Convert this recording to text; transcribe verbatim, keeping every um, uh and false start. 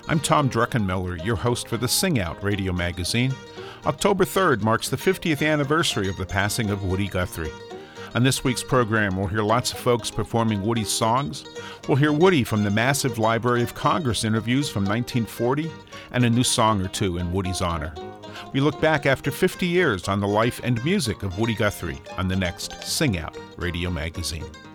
I'm Tom Druckenmiller, your host for the Sing Out radio magazine. October third marks the fiftieth anniversary of the passing of Woody Guthrie. On this week's program, we'll hear lots of folks performing Woody's songs. We'll hear Woody from the massive Library of Congress interviews from nineteen forty, and a new song or two in Woody's honor. We look back after fifty years on the life and music of Woody Guthrie on the next Sing Out radio magazine.